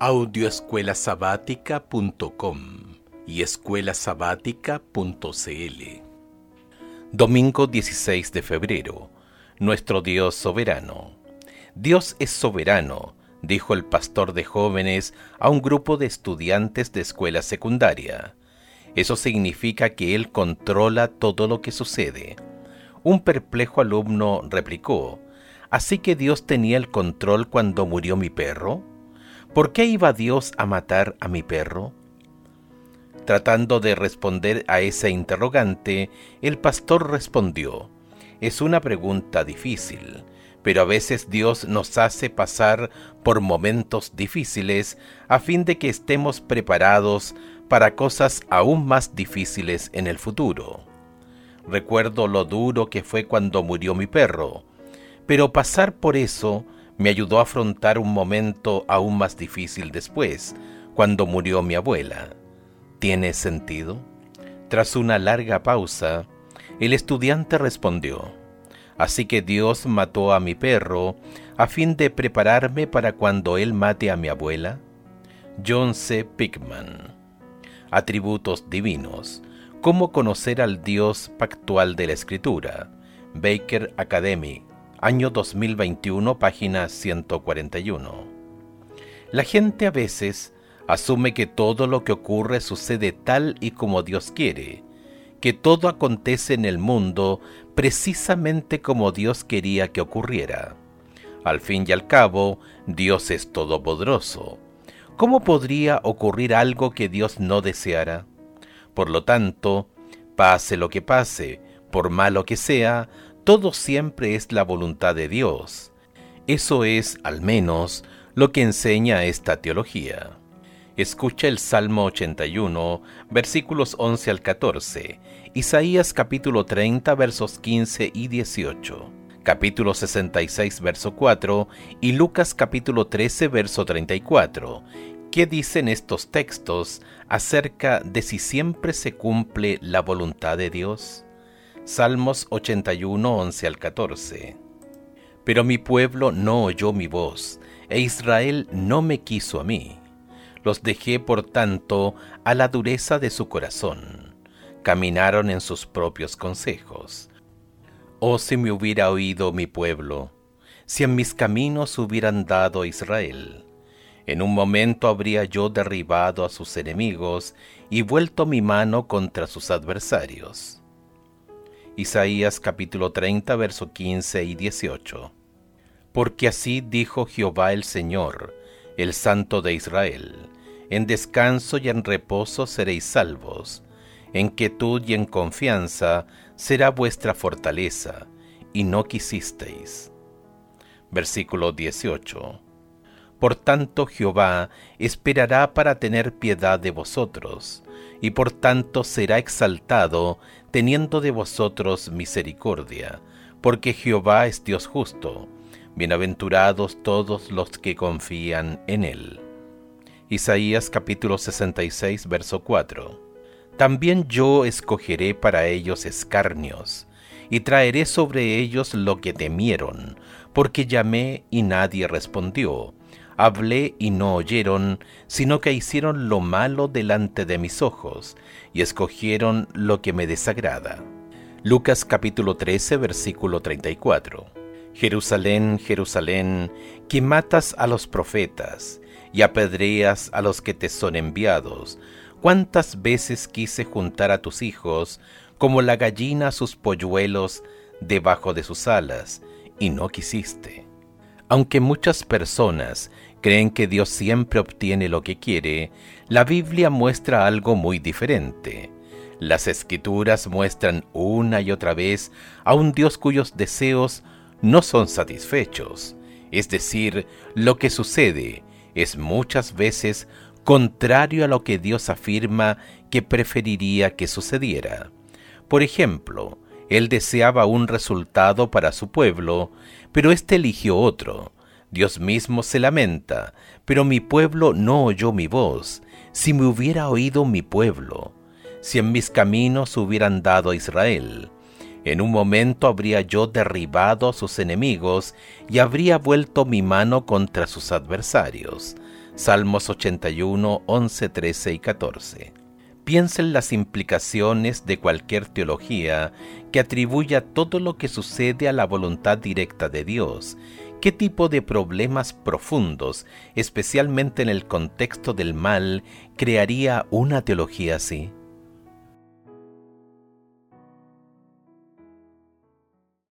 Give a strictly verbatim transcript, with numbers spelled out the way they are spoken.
audio escuela sabática punto com y escuela sabática punto c l. Domingo dieciséis de febrero. Nuestro Dios soberano. Dios es soberano, dijo el pastor de jóvenes a un grupo de estudiantes de escuela secundaria. Eso significa que Él controla todo lo que sucede. Un perplejo alumno replicó: ¿así que Dios tenía el control cuando murió mi perro? ¿Por qué iba Dios a matar a mi perro? Tratando de responder a ese interrogante, el pastor respondió: es una pregunta difícil, pero a veces Dios nos hace pasar por momentos difíciles a fin de que estemos preparados para cosas aún más difíciles en el futuro. Recuerdo lo duro que fue cuando murió mi perro, pero pasar por eso me ayudó a afrontar un momento aún más difícil después, cuando murió mi abuela. ¿Tiene sentido? Tras una larga pausa, el estudiante respondió: así que Dios mató a mi perro a fin de prepararme para cuando Él mate a mi abuela. John C. Pickman. Atributos divinos. ¿Cómo conocer al Dios pactual de la Escritura? Baker Academy, año dos mil veintiuno, página ciento cuarenta y uno. La gente a veces asume que todo lo que ocurre sucede tal y como Dios quiere, que todo acontece en el mundo precisamente como Dios quería que ocurriera. Al fin y al cabo, Dios es todopoderoso. ¿Cómo podría ocurrir algo que Dios no deseara? Por lo tanto, pase lo que pase, por malo que sea, todo siempre es la voluntad de Dios. Eso es, al menos, lo que enseña esta teología. Escucha el Salmo ochenta y uno, versículos once al catorce, Isaías capítulo treinta, versos quince y dieciocho, capítulo sesenta y seis, verso cuatro, y Lucas capítulo trece, verso treinta y cuatro. ¿Qué dicen estos textos acerca de si siempre se cumple la voluntad de Dios? Salmos ochenta y uno, once al catorce. Pero mi pueblo no oyó mi voz, e Israel no me quiso a mí. Los dejé, por tanto, a la dureza de su corazón. Caminaron en sus propios consejos. Oh, si me hubiera oído mi pueblo, si en mis caminos hubieran dado Israel. En un momento habría yo derribado a sus enemigos y vuelto mi mano contra sus adversarios. Isaías capítulo treinta, verso quince y dieciocho. Porque así dijo Jehová el Señor, el Santo de Israel: en descanso y en reposo seréis salvos, en quietud y en confianza será vuestra fortaleza, y no quisisteis. Versículo dieciocho. Por tanto Jehová esperará para tener piedad de vosotros, y por tanto será exaltado, teniendo de vosotros misericordia, porque Jehová es Dios justo. Bienaventurados todos los que confían en Él. Isaías capítulo sesenta y seis, verso cuatro. También yo escogeré para ellos escarnios, y traeré sobre ellos lo que temieron, porque llamé y nadie respondió. Hablé y no oyeron, sino que hicieron lo malo delante de mis ojos, y escogieron lo que me desagrada. Lucas capítulo trece, versículo treinta y cuatro. Jerusalén, Jerusalén, que matas a los profetas, y apedreas a los que te son enviados. ¿Cuántas veces quise juntar a tus hijos, como la gallina a sus polluelos, debajo de sus alas, y no quisiste? Aunque muchas personas creen que Dios siempre obtiene lo que quiere, la Biblia muestra algo muy diferente. Las Escrituras muestran una y otra vez a un Dios cuyos deseos no son satisfechos, es decir, lo que sucede es muchas veces contrario a lo que Dios afirma que preferiría que sucediera. Por ejemplo, Él deseaba un resultado para su pueblo, pero éste eligió otro. Dios mismo se lamenta: pero mi pueblo no oyó mi voz. Si me hubiera oído mi pueblo, si en mis caminos hubieran dado a Israel, en un momento habría yo derribado a sus enemigos y habría vuelto mi mano contra sus adversarios. Salmos ochenta y uno, once, trece y catorce. Piensa en las implicaciones de cualquier teología que atribuya todo lo que sucede a la voluntad directa de Dios. ¿Qué tipo de problemas profundos, especialmente en el contexto del mal, crearía una teología así?